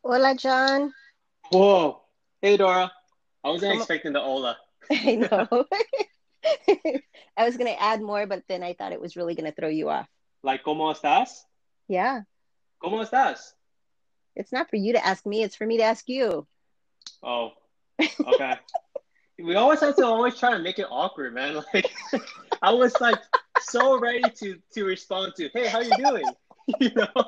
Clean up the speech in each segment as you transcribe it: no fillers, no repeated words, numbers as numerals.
Hola, John. Whoa. Hey, Dora. I wasn't ¿Cómo? expecting the Ola. I know. I was going to add more, but then I thought it was really going to throw you off. Like, ¿cómo estás? Yeah, ¿Cómo estás? it's not for you to ask me, it's for me to ask you. Oh, okay. We always have to always try to make it awkward, man. Like, I was like so ready to respond to, hey, how you doing? You know,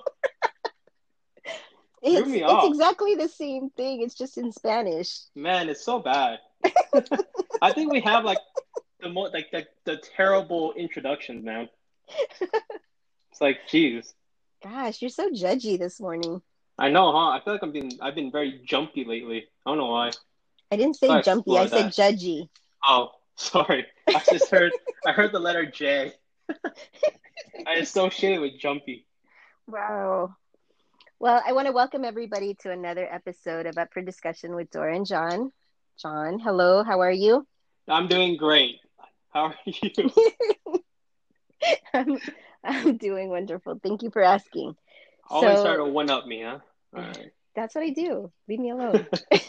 threw It's me it's off. exactly the same thing. It's just in Spanish. Man, it's so bad. I think we have like the terrible introductions, man. It's like, geez. Gosh, you're so judgy this morning. I know, huh? I feel like I've been very jumpy lately. I don't know why. I didn't say Gotta jumpy, I explore said that. judgy. Oh, sorry. I heard the letter J. I associate it with jumpy. Wow. Well, I want to welcome everybody to another episode of Up for Discussion with Dora and John. John, hello, how are you? I'm doing great. How are you? I'm, I'm doing wonderful. Thank you for asking. Always try So to one up me, huh? All right. that's what I do. Leave me alone.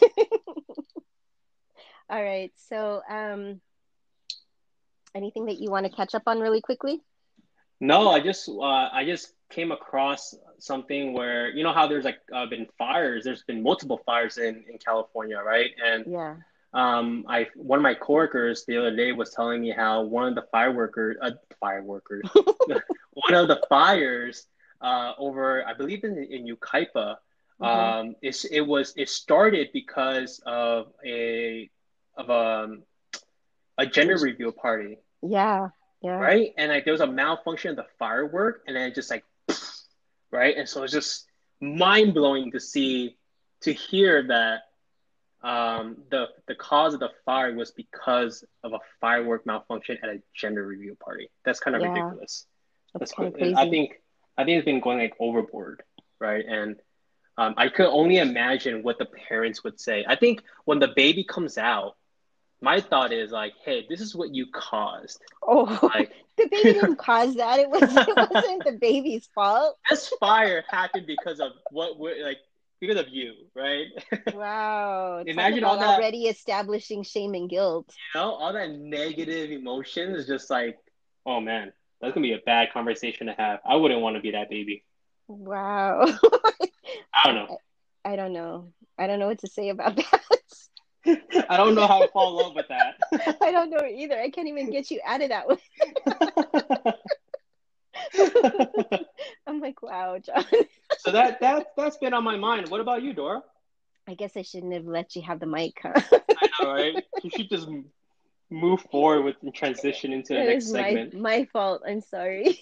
All right. So, anything that you want to catch up on really quickly? No, I just came across something where you know how there's like been fires. There's been multiple fires in California, right? And Yeah. I one of my coworkers the other day was telling me how one of the fireworkers, one of the fires over, I believe in Yucaipa, Hmm. it started because of a gender reveal party, Yeah. Yeah. right? And like there was a malfunction of the firework, and then it just like, right? And so it's just mind blowing to hear that the cause of the fire was because of a firework malfunction at a gender reveal party. That's kind of Yeah. ridiculous. That's That's kind of I crazy. think I think it's been going like overboard, right? And I could only imagine what the parents would say. I think when the baby comes out, my thought is like, hey, this is what you caused. Oh, Like, the baby didn't cause that. It wasn't the baby's fault. this fire happened because of what we're like because of you, right? Wow. Talk Imagine about all that, already establishing shame and guilt. all that negative emotion is just like, oh man, that's gonna be a bad conversation to have. I wouldn't want to be that baby. Wow. I don't I, know. I don't know. I don't know what to say about that. I don't know how to follow up with that. I don't know either. I can't even get you out of that one. I'm like, wow, John. So that's been on my mind. What about you, Dora? I guess I shouldn't have let you have the mic, huh? I know, right? You should just move forward with the transition into the It was next my segment. my fault. I'm sorry.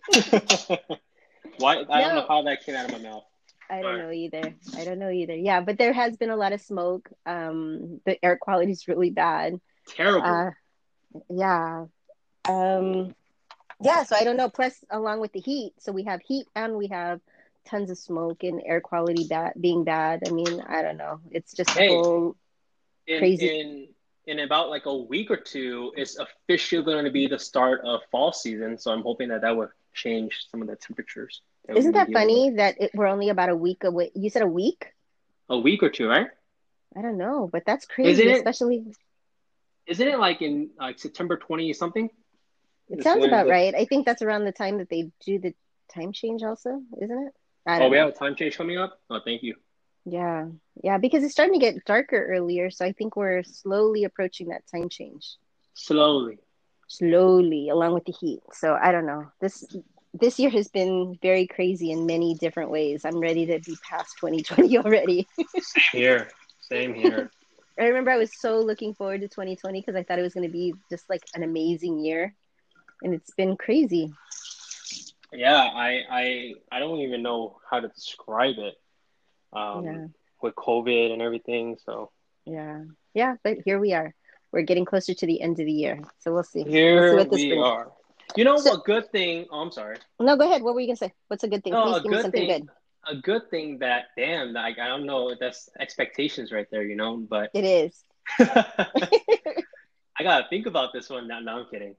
Why? I don't know No, how that came out of my mouth. I All don't right. know either. I don't know either. Yeah, but there has been a lot of smoke. The air quality is really bad. Terrible. Uh, yeah. Um, yeah, so I don't know. Plus, along with the heat, so we have heat and we have tons of smoke and air quality being bad. I mean, I don't know. It's just a Hey, whole in crazy. in in about like a week or two, it's officially going to be the start of fall season. So I'm hoping that would change some of the temperatures that we've Isn't been that dealing with. funny that we're only about a week away? You said a week? A week or two, right? I don't know, but that's Isn't crazy, it? especially Isn't it like in like September 20 something? it Is sounds when about the right. I think that's around the time that they do the time change also, isn't it? I oh, don't we have know. a time change coming up. Oh, thank you. Yeah. Yeah, because it's starting to get darker earlier, so I think we're slowly approaching that time change. Slowly. Slowly, along with the heat. So I don't know. This year has been very crazy in many different ways. I'm ready to be past 2020 already. Same here. Same here. I remember I was so looking forward to 2020 because I thought it was going to be just like an amazing year, and it's been crazy. Yeah, I don't even know how to describe it. Um, Yeah. with COVID and everything. So Yeah. Yeah, but here we are. We're getting closer to the end of the year. So we'll see. We'll see here what this we brings. are. You know So, what good thing? Oh, I'm sorry. no, go ahead. What were you going to say? What's a good thing? No, Please give me something good. a good thing that damn, like I don't know, that's expectations right there, but It is. I gotta think about this one. No, no, I'm kidding.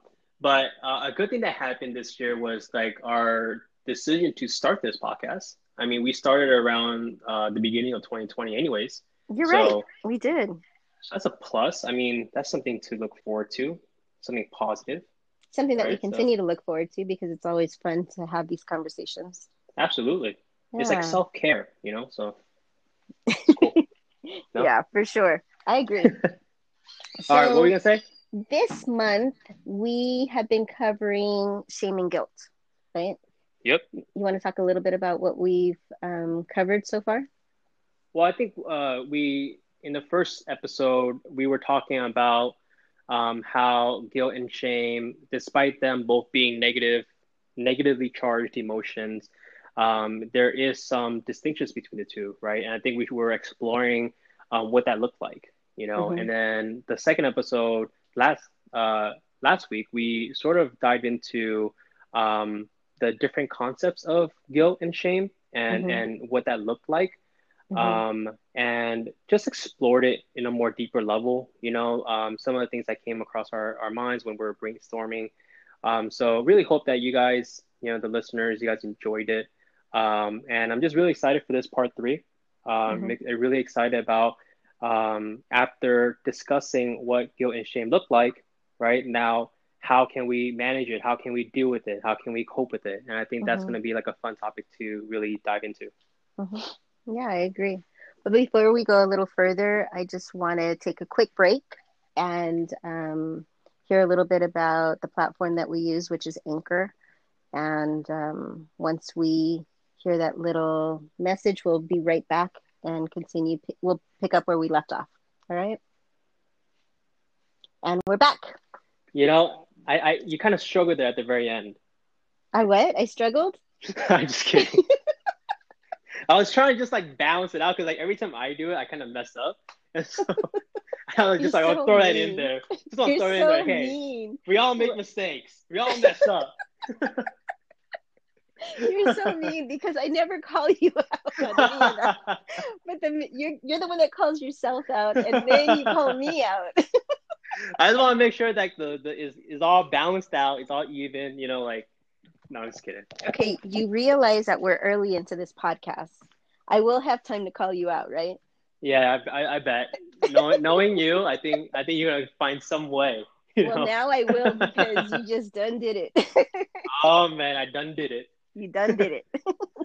But a good thing that happened this year was like our decision to start this podcast. I mean, we started around the beginning of 2020 anyways. You're right. So We did. that's a plus. I mean, that's something to look forward to, something positive, Something that we right? So continue to look forward to because it's always fun to have these conversations. absolutely. It's like Yeah. self-care, so it's cool. No? Yeah, for sure. I agree. All right, what were we So gonna say? this month we have been covering shame and guilt, right? Yep. You want to talk a little bit about what we've covered so far? Well, I think we in the first episode we were talking about how guilt and shame, despite them both being negatively charged emotions, there is some distinctions between the two, right? And I think we were exploring what that looked like, Mm-hmm. And then the second episode uh, last week, we sort of dived into the different concepts of guilt and shame and Mm-hmm. and what that looked like, Mm-hmm. and just explored it in a more deeper level. Some of the things that came across our minds when we were brainstorming. So really hope that you guys, the listeners, you guys enjoyed it. And I'm just really excited for this part three. Mm-hmm. I'm really excited about after discussing what guilt and shame look like, right now, how can we manage it? How can we deal with it? How can we cope with it? And I think that's Mm-hmm. going to be like a fun topic to really dive into. Mm-hmm. Yeah, I agree. But before we go a little further, I just want to take a quick break and hear a little bit about the platform that we use, which is Anchor. And once we hear that little message, we'll be right back and continue. We'll pick up where we left off. All right. And we're back. I you kind of struggled there at the very end. I what? I struggled? I'm just kidding. I was trying to just like balance it out because like every time I do it, I kind of mess up, and so I was You're just like, I'll so throw that in mean. there. Just want to You're throw it in there. so Hey, mean. we all make mistakes. We all mess up. You're so mean because I never call you out on any of that. But you're the one that calls yourself out, and then you call me out. I just want to make sure that the is all balanced out. It's all even. Like no, I'm just kidding. Okay, you realize that we're early into this podcast. I will have time to call you out, right? Yeah, I bet. Knowing you, I think you're gonna find some way. You Well, know. now I will because you just done did it. Oh man, I done did it. You done did it.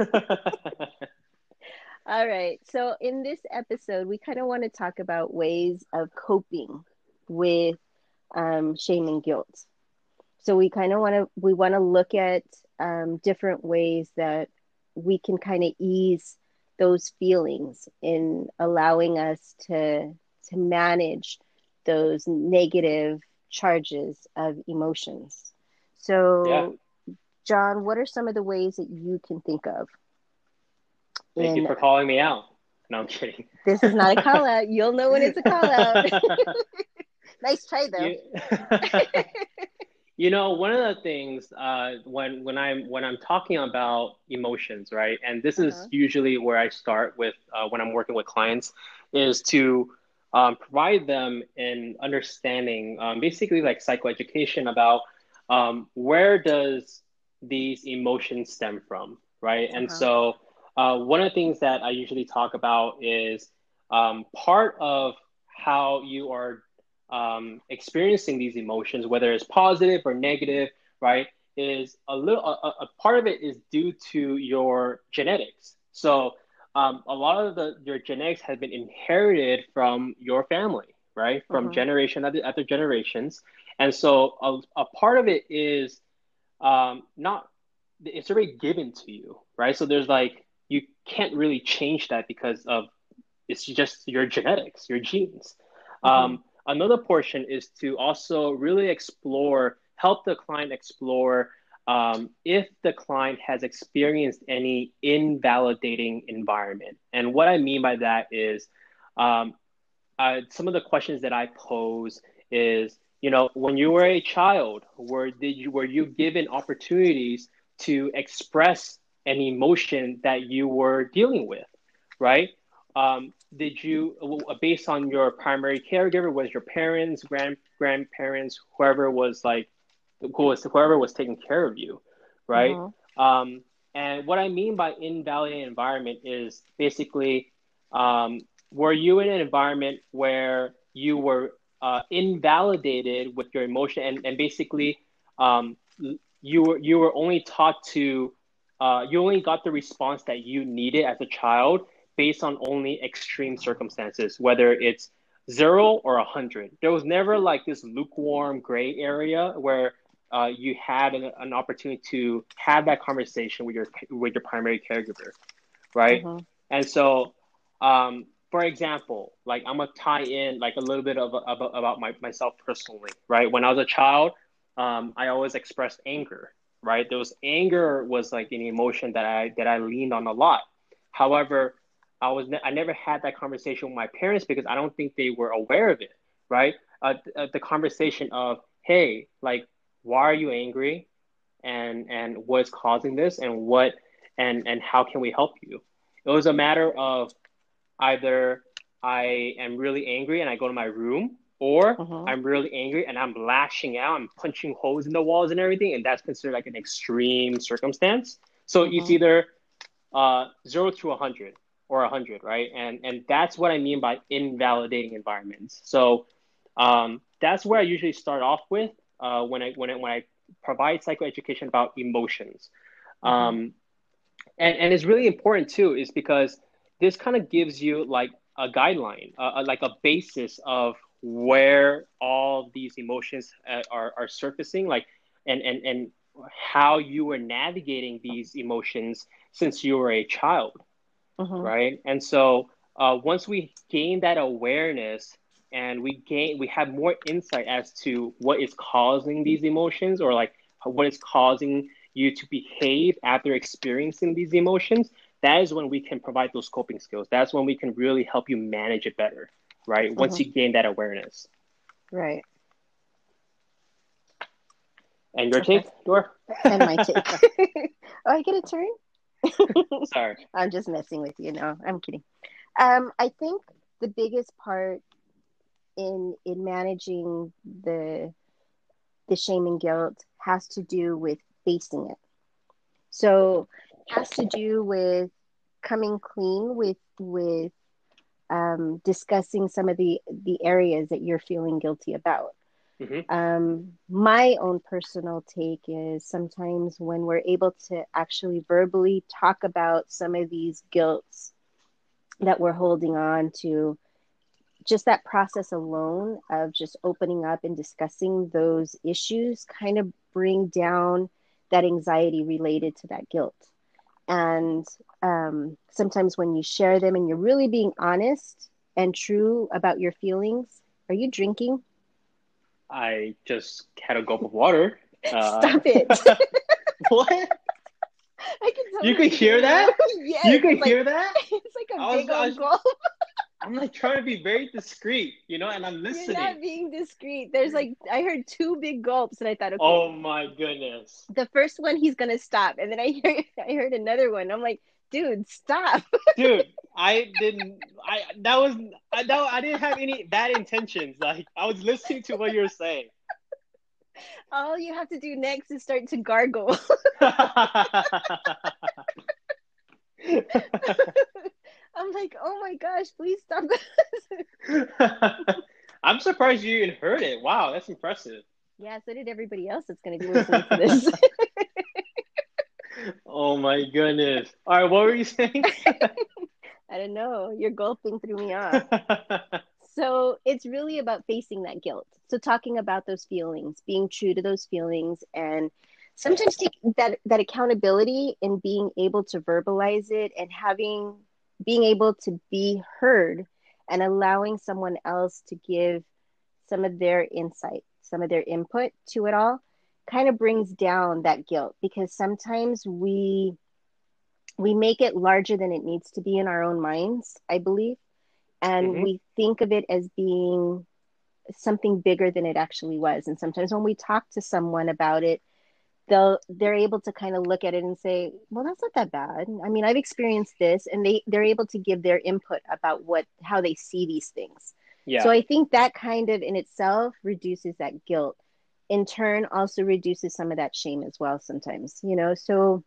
All right. So in this episode, we kind of want to talk about ways of coping with shame and guilt. So we want to look at different ways that we can kind of ease those feelings in allowing us to manage those negative charges of emotions. Yeah. So, John, what are some of the ways that you can think of Thank you in for calling me out. No, I'm kidding. this is not a call out. You'll know when it's a call out. Nice try though. you, one of the things when I'm talking about emotions, right? And this is Uh-huh. usually where I start with when I'm working with clients, is to provide them an understanding, basically like psychoeducation about where does these emotions stem from, right? And Uh-huh. so one of the things that I usually talk about is part of how you are experiencing these emotions, whether it's positive or negative, right, is a part of it is due to your genetics. So a lot of your genetics have been inherited from your family, right, from Uh-huh. generation after generations, and so a part of it is not it's already given to you, right? So there's like you can't really change that because of it's just your genetics, your genes. Uh-huh. Another portion is to also really help the client explore if the client has experienced any invalidating environment. And what I mean by that is um, some of the questions that I pose is, when you were a child, were you given opportunities to express an emotion that you were dealing with, right? Did you, based on your primary caregiver, was your parents, grandparents, whoever was taking care of you, right? Uh-huh. And what I mean by invalidating environment is basically, were you in an environment where you were invalidated with your emotion, and basically, um, you were only taught to, you only got the response that you needed as a child based on only extreme circumstances, whether it's 0 or 100. There was never like this lukewarm gray area where you had an opportunity to have that conversation with your primary caregiver, right? Mm-hmm. And so, for example, like I'm gonna tie in like a little bit about myself personally, right? When I was a child, I always expressed anger, right? There was anger was like an emotion that I leaned on a lot. However, I never had that conversation with my parents because I don't think they were aware of it, right? The conversation of, hey, like, why are you angry, and what's causing this, and how can we help you? It was a matter of either I am really angry and I go to my room, or Mm-hmm. I'm really angry and I'm lashing out, I'm punching holes in the walls and everything, and that's considered like an extreme circumstance. So it's Mm-hmm. either 0 to 100 or 100, right? And that's what I mean by invalidating environments. So that's where I usually start off with when I provide psychoeducation about emotions. Mm-hmm. Um, and it's really important too, is because this kind of gives you like a guideline, like a basis of where all these emotions are surfacing, like and how you were navigating these emotions since you were a child, Mm-hmm. right? And so once we gain that awareness and we have more insight as to what is causing these emotions, or like what is causing you to behave after experiencing these emotions, that is when we can provide those coping skills. That's when we can really help you manage it better, right? Once Mm-hmm. you gain that awareness. Right. And your Okay. take, Dor? And my take. Oh, I get a turn? Sorry. I'm just messing with you. No, I'm kidding. I think the biggest part in managing the shame and guilt has to do with facing it. So it has to do with coming clean with discussing some of the areas that you're feeling guilty about. Mm-hmm. My own personal take is sometimes when we're able to actually verbally talk about some of these guilts that we're holding on to, just that process alone of just opening up and discussing those issues kind of bring down that anxiety related to that guilt. And sometimes when you share them and you're really being honest and true about your feelings, are you drinking? I just had a gulp of water. Stop it. What? I can You totally could hear hear you. that? You Yes, could hear that? it's like a I was, big I old was, gulp. I'm like trying to be very discreet, and I'm You're listening. not being discreet. There's like I heard two big gulps, and I thought, okay, Oh my goodness. the first one he's gonna stop, and then I heard another one. I'm like, dude, stop. Dude, I didn't I that was I that, I didn't have any bad intentions. Like I was listening to what you were saying. All you have to do next is start to gargle. I'm like, oh my gosh, please stop. I'm surprised you even heard it. Wow, that's impressive. Yeah, so did everybody else that's going to be listening to this. Oh my goodness. All right, what were you saying? I don't know. Your gulping threw me off. So it's really about facing that guilt. So talking about those feelings, being true to those feelings, and sometimes take that accountability and being able to verbalize it and being able to be heard and allowing someone else to give some of their insight, some of their input to it all kind of brings down that guilt because sometimes we make it larger than it needs to be in our own minds, I believe, and Hmm. we think of it as being something bigger than it actually was. And sometimes when we talk to someone about it, they're able to kind of look at it and say, well, that's not that bad. I mean, I've experienced this, and they're able to give their input about how they see these things. So Yeah. I think that kind of in itself reduces that guilt. In turn, also reduces some of that shame as well sometimes, so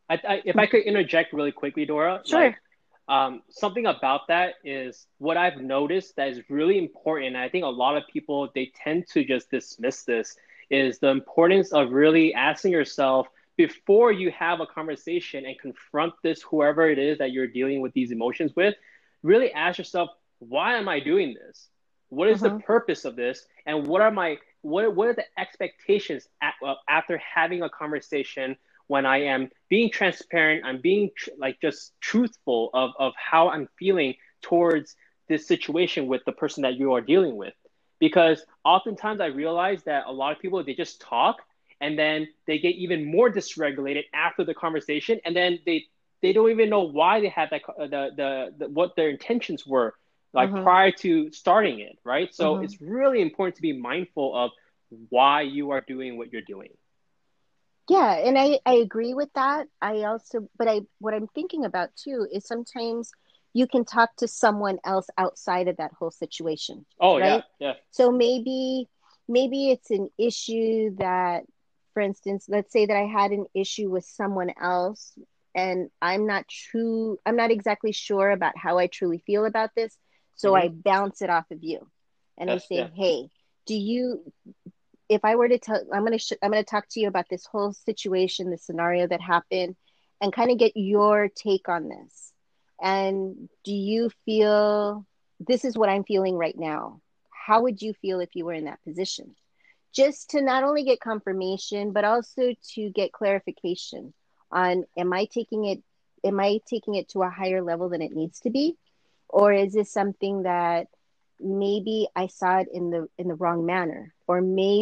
If I could interject really quickly, Dora, Sure. something about that is what I've noticed that is really important. And I think a lot of people, they tend to just dismiss this, is the importance of really asking yourself before you have a conversation and confront this, whoever it is that you're dealing with these emotions with, really ask yourself, why am I doing this? What is the Mm-hmm. purpose of this? And what are the expectations after having a conversation when I am being transparent, I'm being like just truthful of how I'm feeling towards this situation with the person that you are dealing with. Because oftentimes I realize that a lot of people, they just talk and then they get even more dysregulated after the conversation, and then they don't even know why they had that the what their intentions were like Mm-hmm. prior to starting it, right? So Mm-hmm. it's really important to be mindful of why you are doing what you're doing. Yeah, and I agree with that. I also, but I what I'm thinking about too is sometimes you can talk to someone else outside of that whole situation, Oh yeah, right? yeah. So maybe it's an issue that, for instance, let's say that I had an issue with someone else and I'm not exactly sure about how I truly feel about this, so Mm-hmm. I bounce it off of you. And I That's say, yeah. "Hey, do you if I were to tell, I'm gonna talk to you about this whole situation, the scenario that happened, and kind of get your take on this. And do you feel this is what I'm feeling right now? How would you feel if you were in that position? Just to not only get confirmation, but also to get clarification on am I taking it to a higher level than it needs to be? Or is this something that maybe I saw it in the wrong manner? Or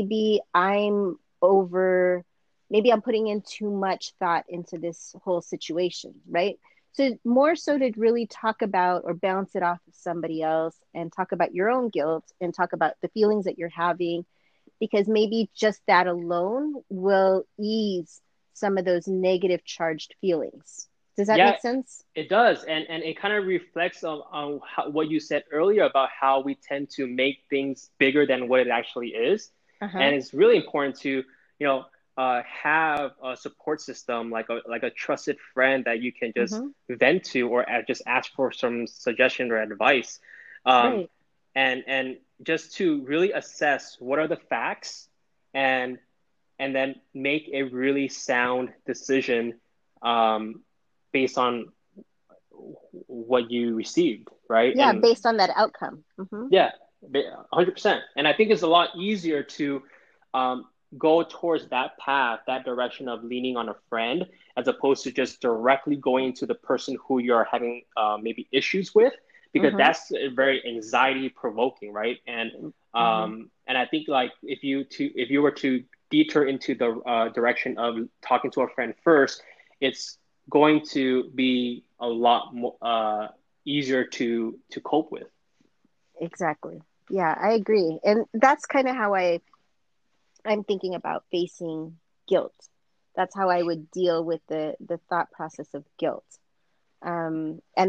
maybe I'm putting in too much thought into this whole situation, right? So more so to really talk about or bounce it off of somebody else and talk about your own guilt and talk about the feelings that you're having, because maybe just that alone will ease some of those negative charged feelings. Does that Yeah, make sense? it does, and it kind of reflects on what you said earlier about how we tend to make things bigger than what it actually is, Uh-huh. and it's really important to have a support system like a trusted friend that you can just Mm-hmm. vent to or just ask for some suggestion or advice, um, Right. and just to really assess what are the facts and and then make a really sound decision um, based on what you received, right? Yeah, And based on that outcome. Mm-hmm. yeah, 100%. And I think it's a lot easier to um, go towards that path, that direction of leaning on a friend, as opposed to just directly going to the person who you're having maybe issues with, because Mm-hmm. that's very anxiety provoking, right? Mm-hmm. And I think like if you were to detour into the direction of talking to a friend first, it's going to be a lot more easier to cope with. Exactly. Yeah, I agree. And that's kind of how I'm thinking about facing guilt. That's how I would deal with the thought process of guilt. And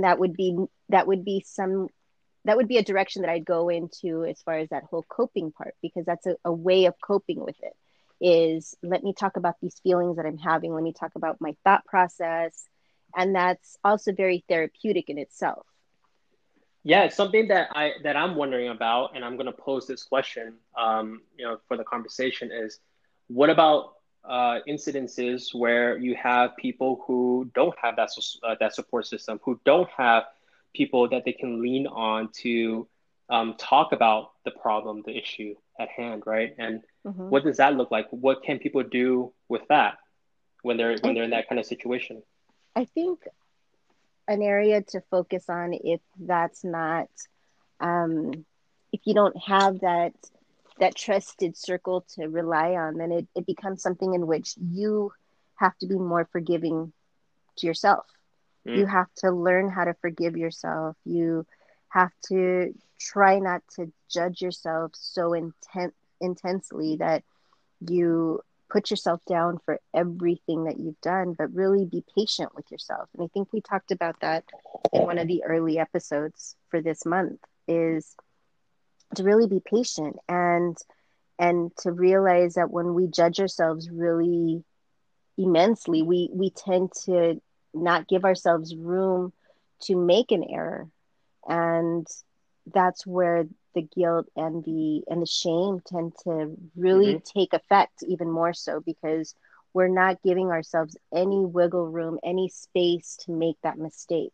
that would be a direction that I'd go into as far as that whole coping part, because that's a way of coping with it is let me talk about these feelings that I'm having. Let me talk about my thought process. And that's also very therapeutic in itself. Yeah, it's something that I'm wondering about, and I'm going to pose this question, for the conversation is, what about incidences where you have people who don't have that support system, who don't have people that they can lean on to talk about the problem, the issue at hand, right? And Mm-hmm. what does that look like? What can people do with that when I, they're in that kind of situation? I think an area to focus on if that's not um, if you don't have that trusted circle to rely on, then it becomes something in which you have to be more forgiving to yourself. You Mm. have to learn how to forgive yourself. You have to try not to judge yourself so intensely that you put yourself down for everything that you've done, but really be patient with yourself. And I think we talked about that in one of the early episodes for this month is to really be patient and to realize that when we judge ourselves really immensely. We tend to not give ourselves room to make an error, and that's where the guilt and the shame tend to Mm-hmm. really take effect even more so, because we're not giving ourselves any wiggle room, any space to make that mistake.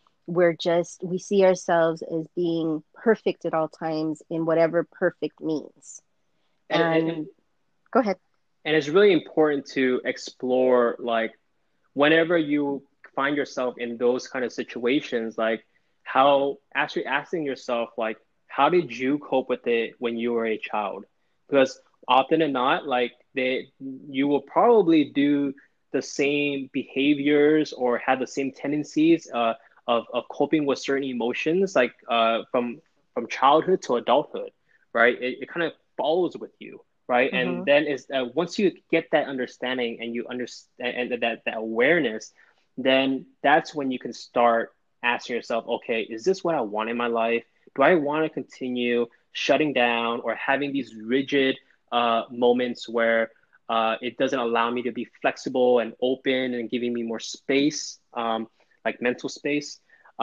We see ourselves as being perfect at all times in whatever perfect means. And And go ahead. and it's really important to explore, like, whenever you find yourself in those kind of situations, like how actually asking yourself, like, how did you cope with it when you were a child? Because often than not, like, you will probably do the same behaviors or have the same tendencies of coping with certain emotions, like from childhood to adulthood, right? It kind of follows with you, right? And Mm-hmm. then is once you get that understanding and you understand, and that awareness, then that's when you can start asking yourself, okay, is this what I want in my life? Do I want to continue shutting down or having these rigid moments where it doesn't allow me to be flexible and open and giving me more space, like mental space?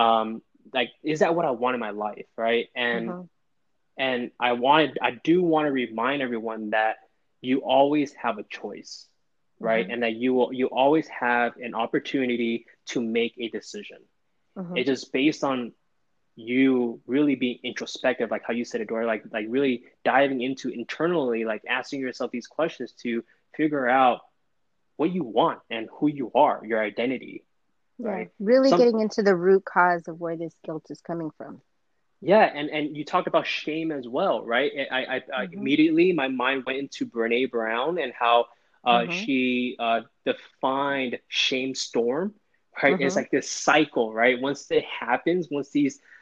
Like, is that what I want in my life, right? Mm-hmm. And I do want to remind everyone that you always have a choice, right? Mm-hmm. And that you always have an opportunity to make a decision. Mm-hmm. It's just based on you really being introspective, like how you said it, Dora, like really diving into internally, like asking yourself these questions to figure out what you want and who you are, your identity, Yeah, right? really Some getting into the root cause of where this guilt is coming from. Yeah, and you talked about shame as well, right? I Mm-hmm. immediately my mind went into Brene Brown and how Mm-hmm. she defined shame storm, right? It's Mm-hmm. like this cycle, right? Once it happens, once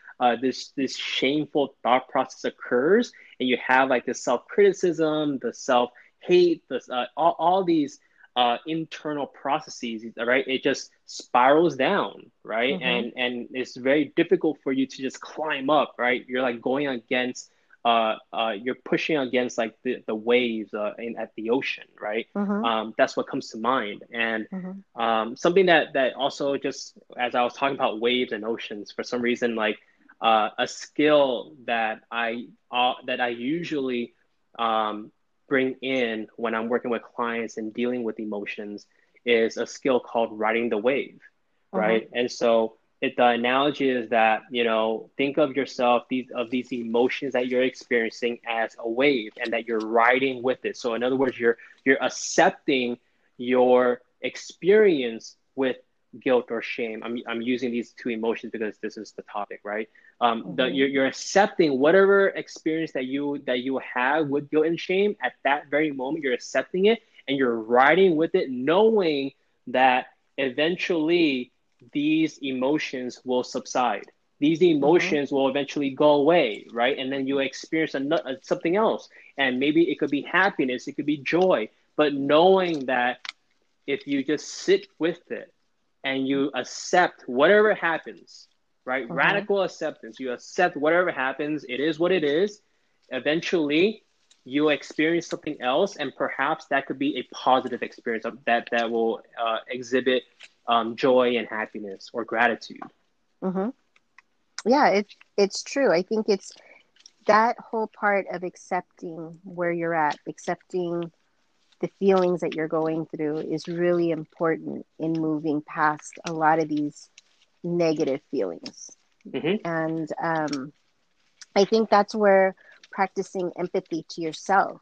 this shameful thought process occurs, and you have like the self criticism, the self hate, all these internal processes, right? It just spirals down, right? Mm-hmm. And it's very difficult for you to just climb up, right? You're like going against, you're pushing against like the waves at the ocean, right? Mm-hmm. That's what comes to mind. And Mm-hmm. something that also, just as I was talking about waves and oceans, for some reason, like a skill that I usually um, bring in when I'm working with clients and dealing with emotions is a skill called riding the wave, Mm-hmm. right? And so the analogy is that, think of yourself, these emotions that you're experiencing as a wave and that you're riding with it. So in other words, you're accepting your experience with guilt or shame. I'm using these two emotions because this is the topic, right? Mm-hmm. You're accepting whatever experience that you have with guilt and shame at that very moment. You're accepting it and you're riding with it, knowing that eventually these emotions will subside. These Mm-hmm. emotions will eventually go away, right? And then you experience something else, and maybe it could be happiness, it could be joy, but knowing that if you just sit with it and you accept whatever happens, right? Mm-hmm. Radical acceptance. You accept whatever happens, it is what it is. Eventually, you experience something else, and perhaps that could be a positive experience that will exhibit joy and happiness or gratitude. Mm-hmm. Yeah, it's true. I think it's that whole part of accepting where you're at, accepting the feelings that you're going through is really important in moving past a lot of these negative feelings. Mm-hmm. And I think that's where practicing empathy to yourself,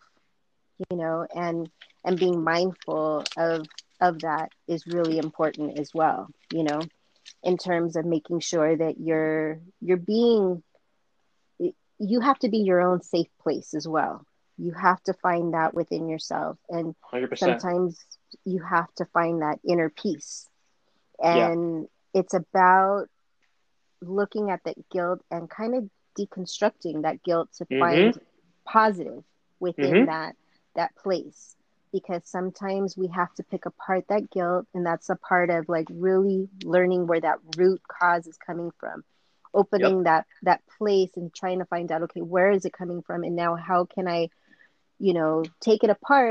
and being mindful of that is really important as well, in terms of making sure that you're being you have to be your own safe place as well. You have to find that within yourself. And 100%. sometimes you have to find that inner peace. Yeah. And it's about looking at that guilt and kind of deconstructing that guilt to find Mm-hmm. positive within Mm-hmm. that place, because sometimes we have to pick apart that guilt, and that's a part of like really learning where that root cause is coming from, Yep. opening that place and trying to find out, okay, where is it coming from, and now how can I take it apart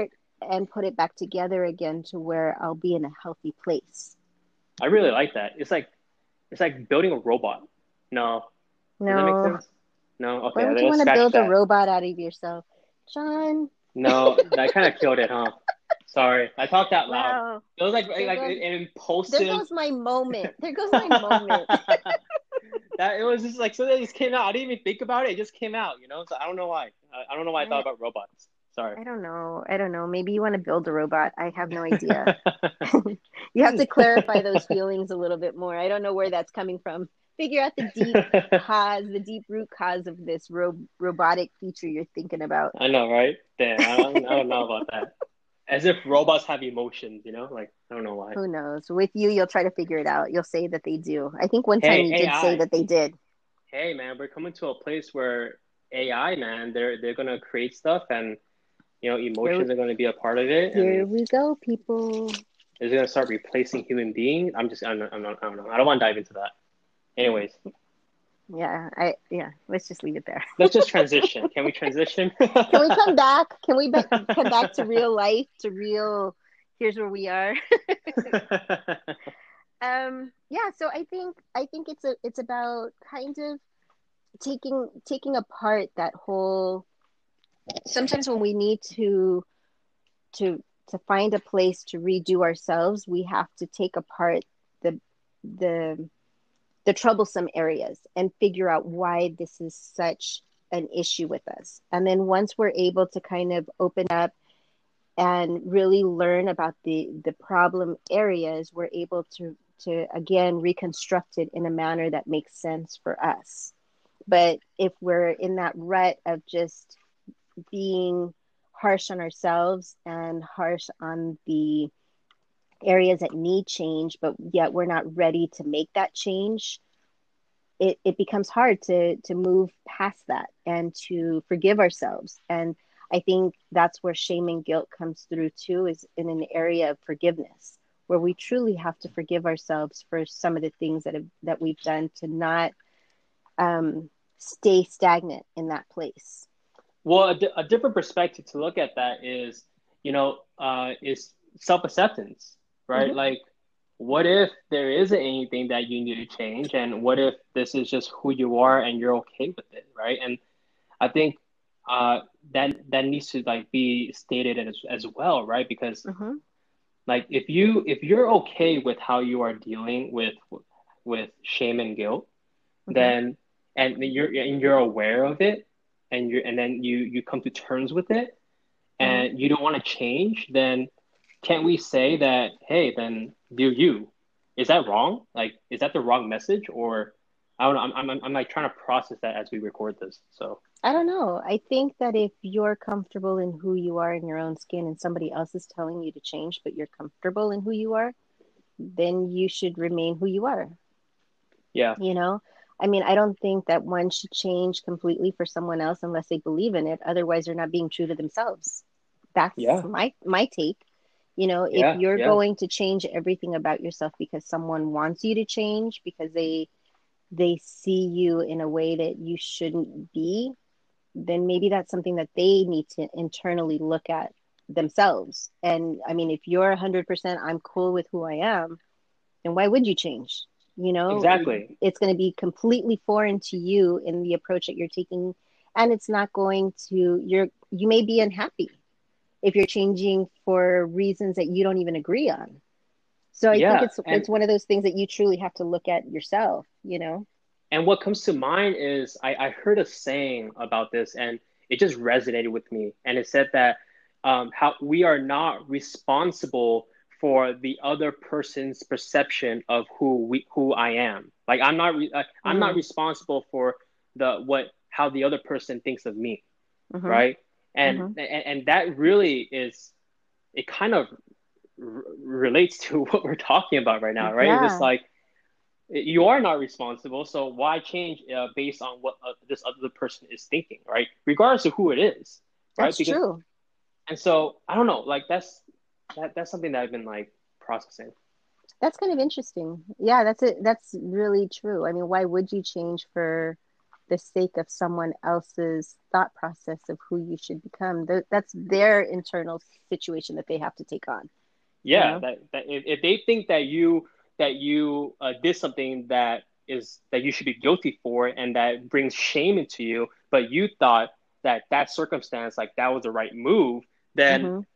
and put it back together again to where I'll be in a healthy place. I really like that. It's like building a robot. No, does that make No, sense? No. why Okay, would you let's want to scratch build a that. robot out of yourself, John? No, I kind of killed it, huh? Sorry, I talked out loud. Wow, It was like there like goes an there impulsive. goes my moment. There goes my moment. that it was just like something that just came out. I didn't even think about it. It just came out, you know. So I don't know why. I don't know why I thought I about robots. Sorry. I don't know. I don't know. Maybe you want to build a robot. I have no idea. You have to clarify those feelings a little bit more. I don't know where that's coming from. Figure out the deep root cause of this robotic feature you're thinking about. I know, right? Damn, I don't know about that. As if robots have emotions, you know? Like I don't know why. Who knows? With you, you'll try to figure it out. You'll say that they do. I think one time Hey, you did say AI. that they did. Hey, man, we're coming to a place where AI, man, they're gonna create stuff, and Here, emotions are gonna be a part of it, here and we go, people. is it gonna start replacing human beings? I don't know. I don't want to dive into that. Anyways, Yeah. Let's just leave it there. let's just transition. Can we transition? Can we come back? Can we come back to real life? To real. Here's where we are. Yeah. So I think it's about kind of taking apart that whole. Sometimes when we need to to find a place to redo ourselves, we have to take apart the the the troublesome areas and figure out why this is such an issue with us. And then once we're able to kind of open up and really learn about the problem areas, we're able to again reconstruct it in a manner that makes sense for us. But if we're in that rut of just being harsh on ourselves and harsh on the areas that need change, but yet we're not ready to make that change, it becomes hard to move past that and to forgive ourselves. And I think that's where shame and guilt comes through too, is in an area of forgiveness, where we truly have to forgive ourselves for some of the things that we've done to not stay stagnant in that place. Well, a different perspective to look at that is self-acceptance, right? Mm-hmm. Like, what if there isn't anything that you need to change, and what if this is just who you are and you're okay with it, right? And I think uh, that needs to like be stated as well, right? Because Mm-hmm. like if you're okay with how you are dealing with shame and guilt, Mm-hmm. then and you're aware of it, and then you come to terms with it, Mm-hmm. and you don't want to change, then can't we say that, hey, then do you? Is that wrong? Like, is that the wrong message? Or I don't know. I'm like trying to process that as we record this. So I don't know. I think that if you're comfortable in who you are in your own skin and somebody else is telling you to change, but you're comfortable in who you are, then you should remain who you are. yeah, You know, I mean, I don't think that one should change completely for someone else unless they believe in it. Otherwise, they're not being true to themselves. That's yeah, my take. You know, if yeah, you're yeah. going to change everything about yourself because someone wants you to change because they see you in a way that you shouldn't be, then maybe that's something that they need to internally look at themselves. And I mean, if you're 100% I'm cool with who I am, then why would you change? You know, Exactly. it's going to be completely foreign to you in the approach that you're taking, and it's not going to you may be unhappy if you're changing for reasons that you don't even agree on. So I think Yeah, it's one of those things that you truly have to look at yourself, you know. and what comes to mind is I heard a saying about this, and it just resonated with me. And it said that how we are not responsible for the other person's perception of who I am. Like I'm not Mm, responsible for the what how the other person thinks of me, mm-hmm, right? And mm-hmm. and that really is, it kind of relates to what we're talking about right now, right? It's just Yeah, like you are not responsible, so why change based on what this other person is thinking, right? Regardless of who it is, right? that's Because true. and so I don't know, like that's something that I've been like processing. That's kind of interesting. Yeah, that's it. That's really true. I mean, why would you change for? the sake of someone else's thought process of who you should become. That's their internal situation that they have to take on, you Yeah, know? that if they think that you did something that you should be guilty for and that brings shame into you, but you thought that circumstance like that was the right move, then Mm-hmm.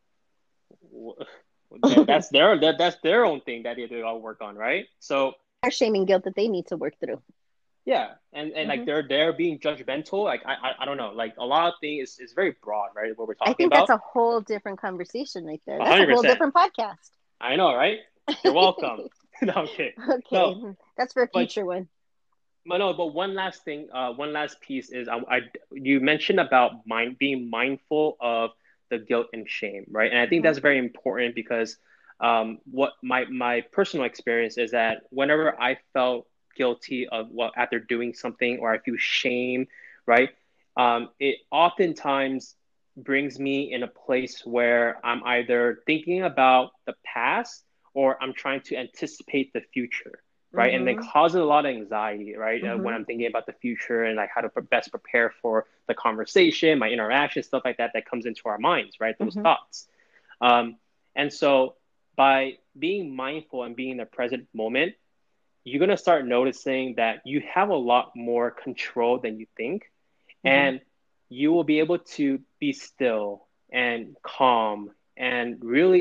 that's their own thing that they all work on, right? So Their shame and guilt that they need to work through. yeah, and like Mm-hmm. they're being judgmental. Like I don't know. Like a lot of things is very broad, right? What we're I talking think that's about. a whole different conversation right there. A That's a hundred whole percent. different podcast. I know, right? You're welcome. No, I'm kidding. Okay, No, that's for a but future one. no, but one last thing, one last piece is you mentioned about being mindful of the guilt and shame, right? And I think Mm-hmm. that's very important because what my personal experience is that whenever I felt guilty of what after doing something or I feel shame, right? It oftentimes brings me in a place where I'm either thinking about the past or I'm trying to anticipate the future, right? And then Mm-hmm. causes a lot of anxiety, right? When Mm-hmm. I'm thinking about the future and like how to best prepare for the conversation, my interaction, stuff like that, that comes into our minds, right? Those Mm-hmm. thoughts. Um, and so by being mindful and being in the present moment, you're going to start noticing that you have a lot more control than you think. Mm-hmm. And you will be able to be still and calm and really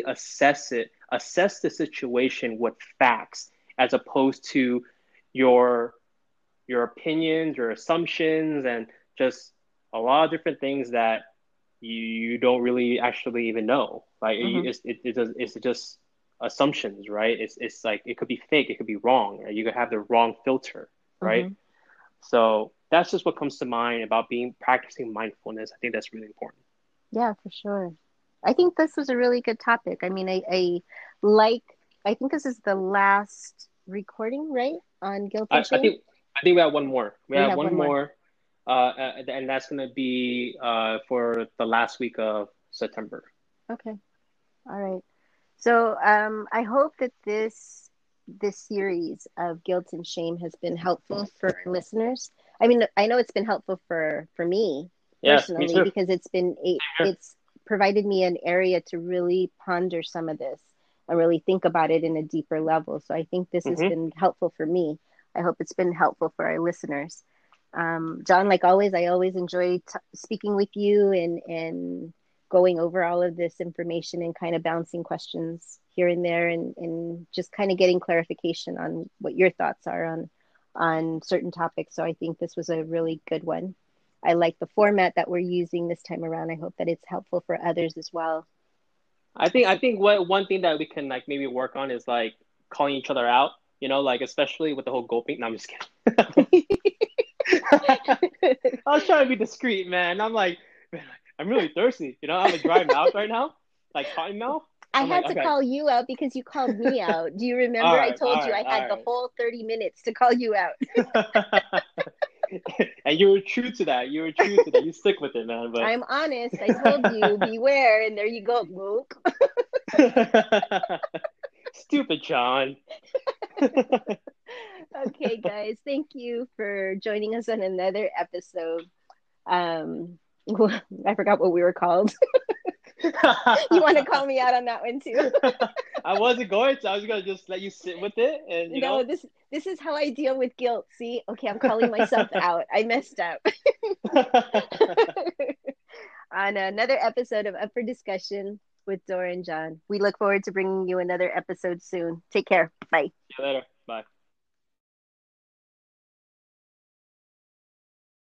assess the situation with facts as opposed to your your opinions, your assumptions, and just a lot of different things that you don't really actually even know. Like Mm-hmm. it's just assumptions, right? It's like it could be fake, it could be wrong, you could have the wrong filter, right? Mm-hmm. So that's just what comes to mind about being practicing mindfulness. I think that's really important. Yeah, for sure. I think this was a really good topic. I mean, like, I think this is the last recording, right? On guilt I, and I shame. think I think we have one more. We We have have one one more. more, and that's gonna be for the last week of September. Okay. All right. So, I hope that this series of guilt and shame has been helpful for our listeners. I mean, I know it's been helpful for me Yes, me personally too. because Here. it's provided me an area to really ponder some of this and really think about it in a deeper level. So I think this has Mm-hmm. been helpful for me. I hope it's been helpful for our listeners. John, like always, I always enjoy speaking with you and going over all of this information and kind of bouncing questions here and there and just kind of getting clarification on what your thoughts are on certain topics. So I think this was a really good one. I like the format that we're using this time around. I hope that it's helpful for others as well. I think what one thing that we can like maybe work on is like calling each other out. You know, like especially with the whole gulping. No, I'm just kidding. I was trying to be discreet, man. I'm like, man, I'm really thirsty. You know, I have a dry mouth right now, like cotton mouth. I I'm like, had to okay, call you out because you called me out. Do you all remember I right, told all you right, I had the whole 30 minutes to call you out? all right. And you were true to that. You were true to that. You stick with it, man. I'm honest. I told you, beware. And there you go. Whoop. But stupid John. Okay, guys. Thank you for joining us on another episode. Um, I forgot what we were called. You want to call me out on that one too? I wasn't going to. I was gonna just let you sit with it, and you No, know. this is how I deal with guilt. See, okay, I'm calling myself out. I messed up. On another episode of Up for Discussion with Dora and John. We look forward to bringing you another episode soon. Take care. Bye. See you later.